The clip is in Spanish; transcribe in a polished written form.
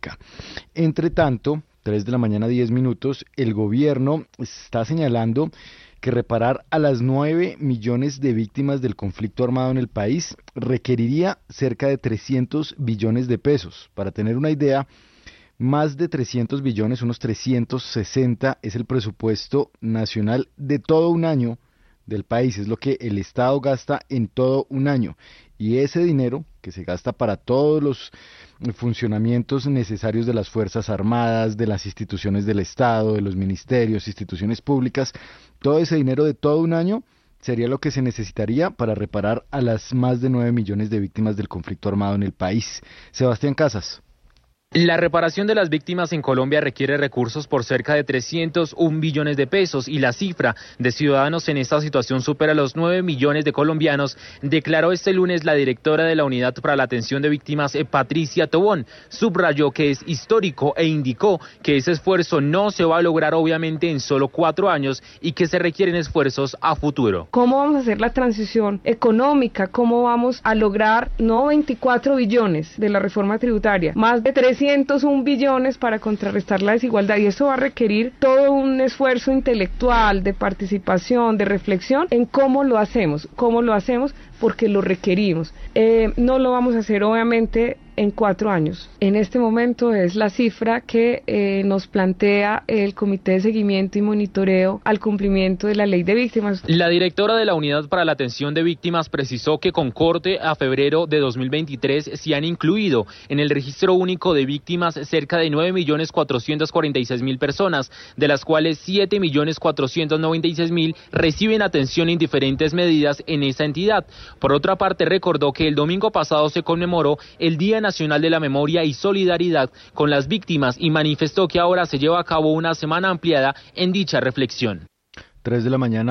Pública. Entre tanto, 3 de la mañana 10 minutos, el gobierno está señalando que reparar a las 9 millones de víctimas del conflicto armado en el país requeriría cerca de 300 billones de pesos. Para tener una idea, más de 300 billones, unos 360, es el presupuesto nacional de todo un año del país, es lo que el Estado gasta en todo un año. Y ese dinero que se gasta para todos los funcionamientos necesarios de las Fuerzas Armadas, de las instituciones del Estado, de los ministerios, instituciones públicas, todo ese dinero de todo un año sería lo que se necesitaría para reparar a las más de 9 millones de víctimas del conflicto armado en el país. Sebastián Casas. La reparación de las víctimas en Colombia requiere recursos por cerca de 301 billones de pesos y la cifra de ciudadanos en esta situación supera los 9 millones de colombianos, declaró este lunes la directora de la Unidad para la Atención de Víctimas, Patricia Tobón. Subrayó que es histórico e indicó que ese esfuerzo no se va a lograr obviamente en solo 4 años y que se requieren esfuerzos a futuro. ¿Cómo vamos a hacer la transición económica? ¿Cómo vamos a lograr no 24 billones de la reforma tributaria, más de 301 billones para contrarrestar la desigualdad? Y eso va a requerir todo un esfuerzo intelectual, de participación, de reflexión en cómo lo hacemos, porque lo requerimos. No lo vamos a hacer obviamente en 4 años. En este momento es la cifra que nos plantea el Comité de Seguimiento y Monitoreo al cumplimiento de la Ley de Víctimas. La directora de la Unidad para la Atención de Víctimas precisó que con corte a febrero de 2023 se han incluido en el registro único de víctimas cerca de 9.446.000 personas, de las cuales 7.496.000 reciben atención en diferentes medidas en esa entidad. Por otra parte, recordó que el domingo pasado se conmemoró el Día Nacional de la Memoria y Solidaridad con las víctimas y manifestó que ahora se lleva a cabo una semana ampliada en dicha reflexión. 3 de la mañana.